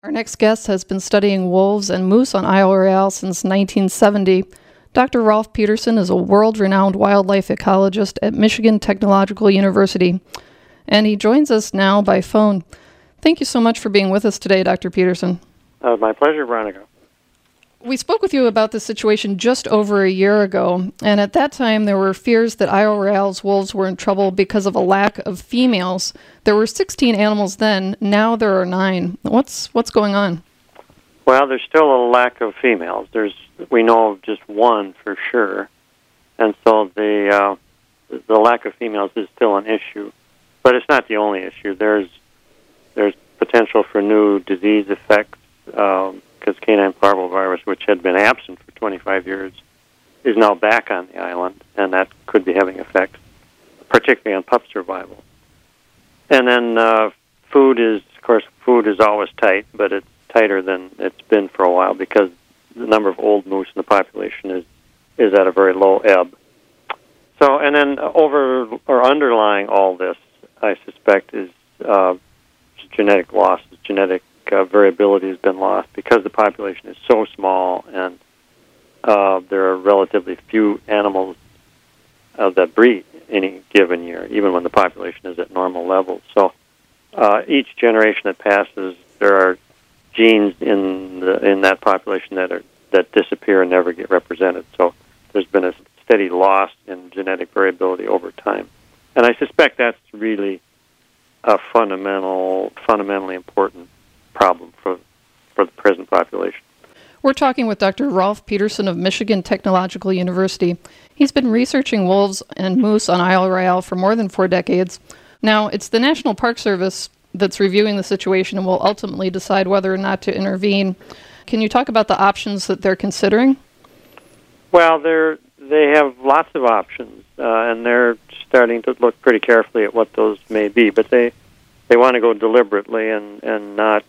Our next guest has been studying wolves and moose on Isle Royale since 1970. Dr. Rolf Peterson is a world-renowned wildlife ecologist at Michigan Technological University, and he joins us now by phone. Thank you so much for being with us today, Dr. Peterson. My pleasure, Veronica. We spoke with you about this situation just over a year ago, and at that time there were fears that Isle Royale's wolves were in trouble because of a lack of females. There were 16 animals then, now there are 9. What's going on? Well, there's still a lack of females. We know of just one for sure, and so the lack of females is still an issue, but it's not the only issue. There's potential for new disease effects. Because canine parvovirus, which had been absent for 25 years, is now back on the island, and that could be having effects, particularly on pup survival. And then food is always tight, but it's tighter than it's been for a while because the number of old moose in the population is at a very low ebb. So, and then underlying all this, I suspect, is genetic losses, genetic variability has been lost because the population is so small and there are relatively few animals that breed any given year, even when the population is at normal levels. So each generation that passes, there are genes in that population that disappear and never get represented. So there's been a steady loss in genetic variability over time. And I suspect that's really a fundamentally important problem for the present population. We're talking with Dr. Rolf Peterson of Michigan Technological University. He's been researching wolves and moose on Isle Royale for more than 4 decades. Now, it's the National Park Service that's reviewing the situation and will ultimately decide whether or not to intervene. Can you talk about the options that they're considering? Well, they have lots of options, and they're starting to look pretty carefully at what those may be, but they want to go deliberately and not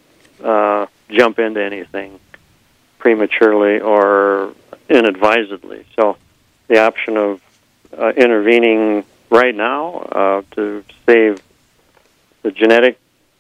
jump into anything prematurely or inadvisedly. So the option of intervening right now to save the genetic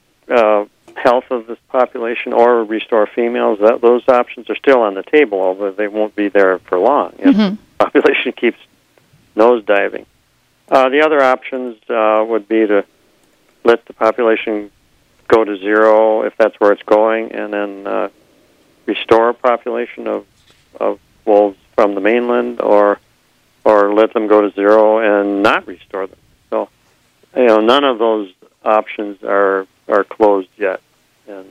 health of this population or restore females, those options are still on the table, although they won't be there for long if the population keeps nosediving. The other options would be to let the population go to zero if that's where it's going, and then restore a population of wolves from the mainland, or let them go to zero and not restore them. So, none of those options are closed yet, and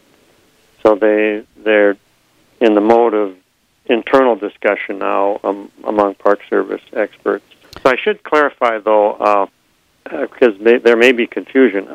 so they're in the mode of internal discussion now among Park Service experts. So I should clarify, though, because there may be confusion.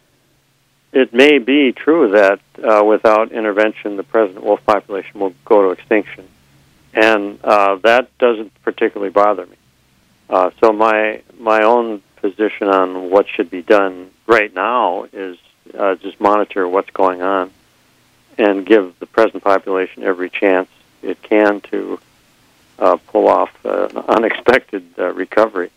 It may be true that without intervention, the present wolf population will go to extinction, and that doesn't particularly bother me. So my own position on what should be done right now is just monitor what's going on and give the present population every chance it can to pull off an unexpected recovery.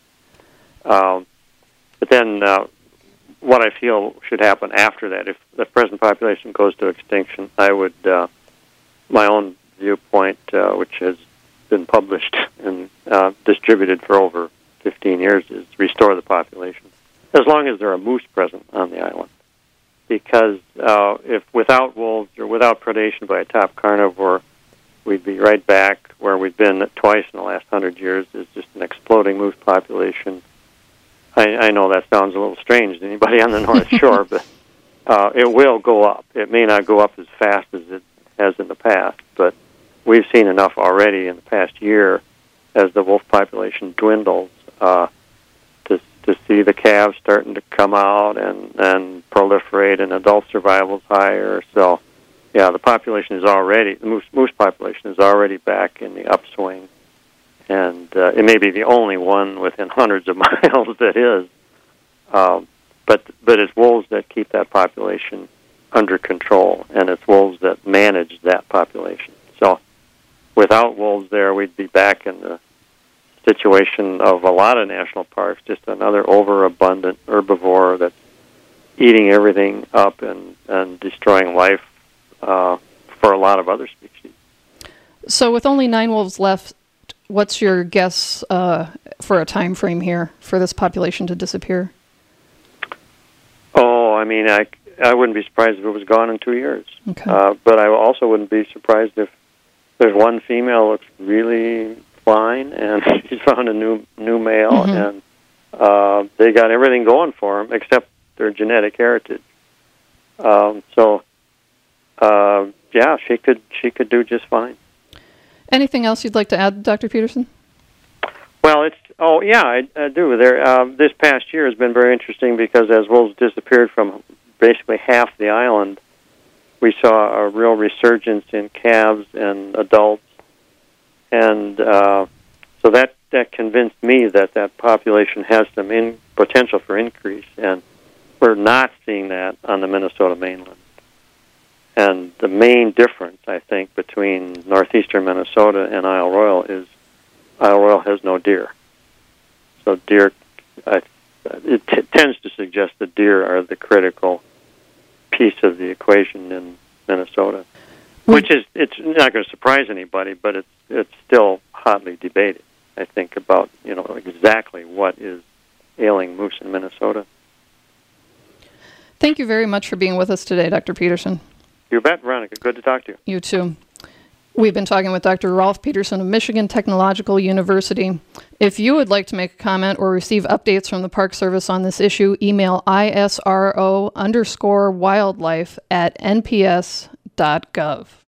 But then what I feel should happen after that, if the present population goes to extinction, I would, my own viewpoint, which has been published and distributed for over 15 years, is restore the population, as long as there are moose present on the island. Because if without wolves or without predation by a top carnivore, we'd be right back where we've been twice in the last 100 years, is just an exploding moose population. I know that sounds a little strange to anybody on the North Shore, but it will go up. It may not go up as fast as it has in the past, but we've seen enough already in the past year as the wolf population dwindles to see the calves starting to come out and proliferate, and adult survival is higher. So, yeah, the moose population is already back in the upswing. And it may be the only one within hundreds of miles that is. But it's wolves that keep that population under control, and it's wolves that manage that population. So without wolves there, we'd be back in the situation of a lot of national parks, just another overabundant herbivore that's eating everything up and destroying life for a lot of other species. So with only 9 wolves left, what's your guess for a time frame here for this population to disappear? Oh, I mean, I wouldn't be surprised if it was gone in 2 years. Okay. But I also wouldn't be surprised if there's one female looks really fine and she's found a new male, and they got everything going for them except their genetic heritage. Yeah, she could do just fine. Anything else you'd like to add, Dr. Peterson? Well, I do. This past year has been very interesting because as wolves disappeared from basically half the island, we saw a real resurgence in calves and adults, and so that convinced me that population has some potential for increase, and we're not seeing that on the Minnesota mainland. And the main difference, I think, between northeastern Minnesota and Isle Royale is Isle Royale has no deer. So deer, it tends to suggest that deer are the critical piece of the equation in Minnesota, which is, it's not going to surprise anybody, but it's still hotly debated, I think, about exactly what is ailing moose in Minnesota. Thank you very much for being with us today, Dr. Peterson. You bet, Veronica. Good to talk to you. You too. We've been talking with Dr. Rolf Peterson of Michigan Technological University. If you would like to make a comment or receive updates from the Park Service on this issue, email isro_wildlife@nps.gov.